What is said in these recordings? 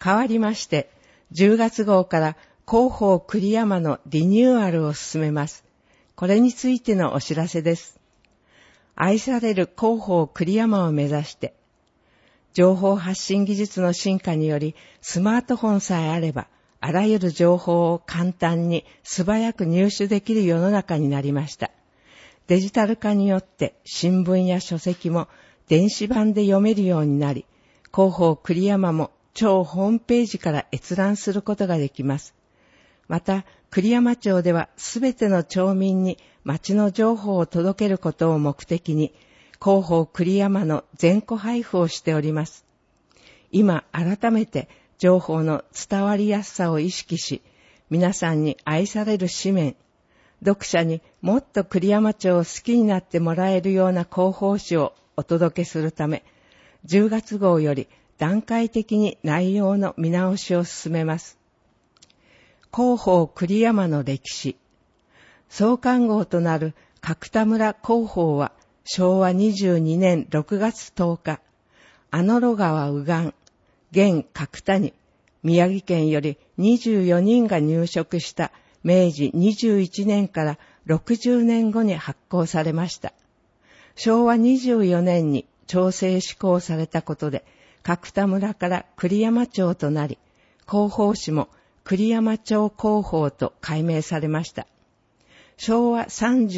変わりまして、10月号から広報栗山のリニューアルを進めます。これについてのお知らせです。愛される広報栗山を目指して、情報発信技術の進化により、スマートフォンさえあれば、あらゆる情報を簡単に素早く入手できる世の中になりました。デジタル化によって新聞や書籍も電子版で読めるようになり、広報栗山も町ホームページから閲覧することができます。また、栗山町ではすべての町民に町の情報を届けることを目的に、広報栗山の全戸配布をしております。今改めて情報の伝わりやすさを意識し、皆さんに愛される紙面、読者にもっと栗山町を好きになってもらえるような広報誌をお届けするため、10月号より段階的に内容の見直しを進めます。広報栗山の歴史。創刊号となる角田村広報は昭和22年6月10日、阿野呂川右岸、現角田に宮城県より24人が入植した明治21年から60年後に発行されました。昭和24年に町制施行されたことで、角田村から栗山町となり、広報誌も栗山町広報と改名されました。昭和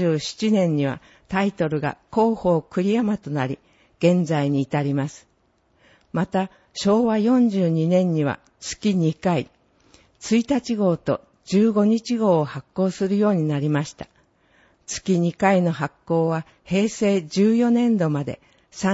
37年にはタイトルが広報栗山となり、現在に至ります。また、昭和42年には月2回、1日号と15日号を発行するようになりました。月2回の発行は平成14年度まで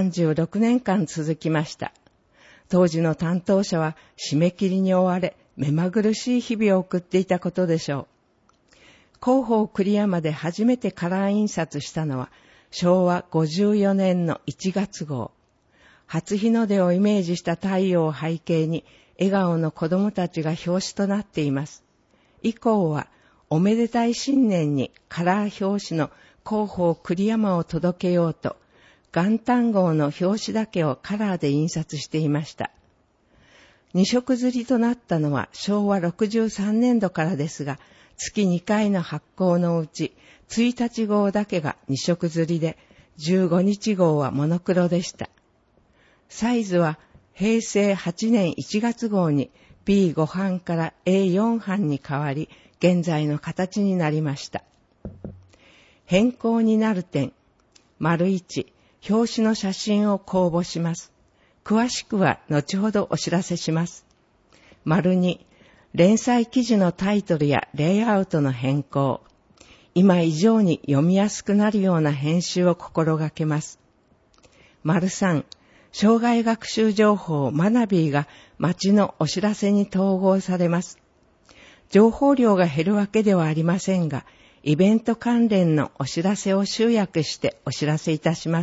36年間続きました。当時の担当者は締め切りに追われ、目まぐるしい日々を送っていたことでしょう。広報栗山で初めてカラー印刷したのは昭和54年の1月号。初日の出をイメージした太陽を背景に笑顔の子供たちが表紙となっています。以降はおめでたい新年にカラー表紙の広報栗山を届けようと、元旦号の表紙だけをカラーで印刷していました。2色刷りとなったのは昭和63年度からですが、月2回の発行のうち1日号だけが2色刷りで、15日号はモノクロでした。サイズは平成8年1月号に B5 版から A4 版に変わり、現在の形になりました。変更になる点。1、表紙の写真を公募します。詳しくは後ほどお知らせします。2、連載記事のタイトルやレイアウトの変更。今以上に読みやすくなるような編集を心がけます。3、障害学習情報マナビーが町のお知らせに統合されます。情報量が減るわけではありませんが、イベント関連のお知らせを集約してお知らせいたします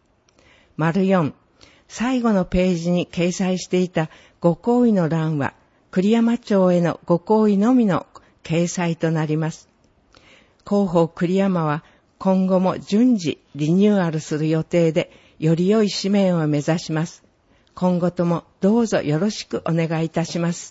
。4、最後のページに掲載していたご好意の欄は、栗山町へのご好意のみの掲載となります。広報栗山は今後も順次リニューアルする予定で、より良い紙面を目指します。今後ともどうぞよろしくお願いいたします。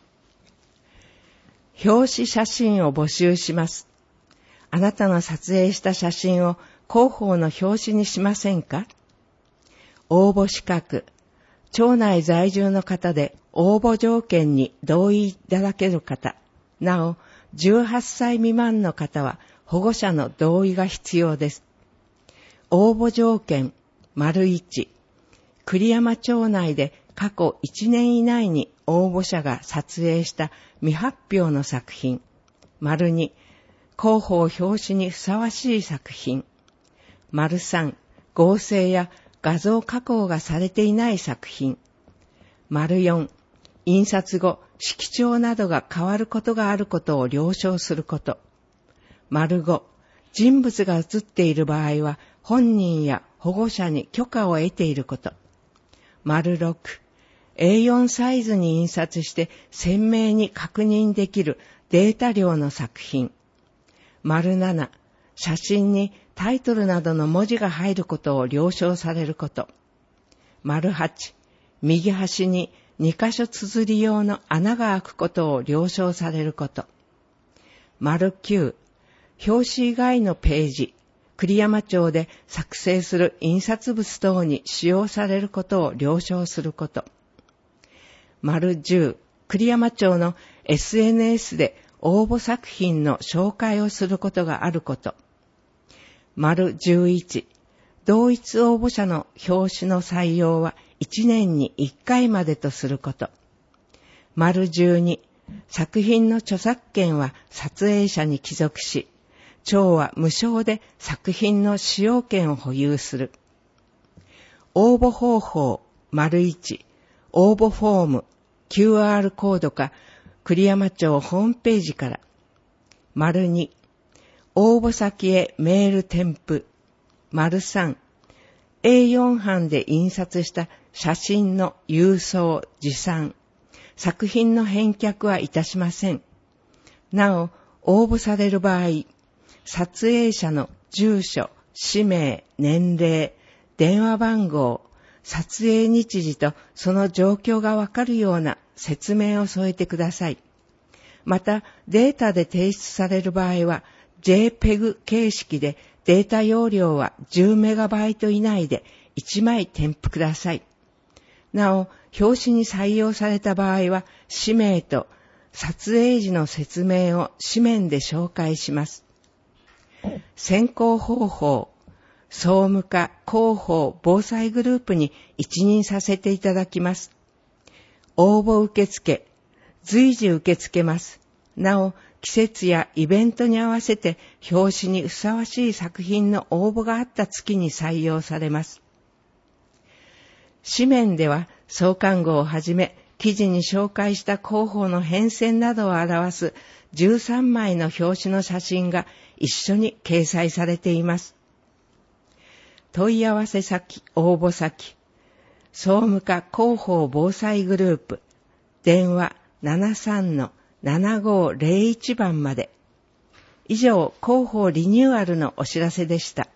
表紙写真を募集します。あなたの撮影した写真を広報の表紙にしませんか？応募資格。町内在住の方で応募条件に同意いただける方。なお、18歳未満の方は保護者の同意が必要です。応募条件。1、栗山町内で過去1年以内に応募者が撮影した未発表の作品。2、広報表紙にふさわしい作品。3、合成や画像加工がされていない作品。4、印刷後、色調などが変わることがあることを了承すること。5、人物が写っている場合は、本人や保護者に許可を得ていること。6、A4 サイズに印刷して鮮明に確認できるデータ量の作品。7、写真にタイトルなどの文字が入ることを了承されること。8、右端に 2箇所綴り用の穴が開くことを了承されること。9、表紙以外のページ、栗山町で作成する印刷物等に使用されることを了承すること。10、栗山町の SNS で応募作品の紹介をすることがあること。11、同一応募者の表紙の採用は1年に1回までとすること。12、作品の著作権は撮影者に帰属し、町は無償で作品の使用権を保有する。応募方法。1、応募フォーム、QR コードか栗山町ホームページから。2、応募先へメール添付。3、A4 版で印刷した写真の郵送、持参。作品の返却はいたしません。なお、応募される場合、撮影者の住所、氏名、年齢、電話番号、撮影日時とその状況がわかるような説明を添えてください。また、データで提出される場合は、JPEG 形式でデータ容量は 10MB 以内で1枚添付ください。なお、表紙に採用された場合は、氏名と撮影時の説明を紙面で紹介します。選考方法。総務課広報防災グループに一任させていただきます。応募受付。随時受け付けます。なお、季節やイベントに合わせて表紙にふさわしい作品の応募があった月に採用されます。紙面では創刊号をはじめ、記事に紹介した広報の変遷などを表す13枚の表紙の写真が一緒に掲載されています。問い合わせ先、応募先、総務課広報防災グループ、電話 73-7501 番まで。以上、広報リニューアルのお知らせでした。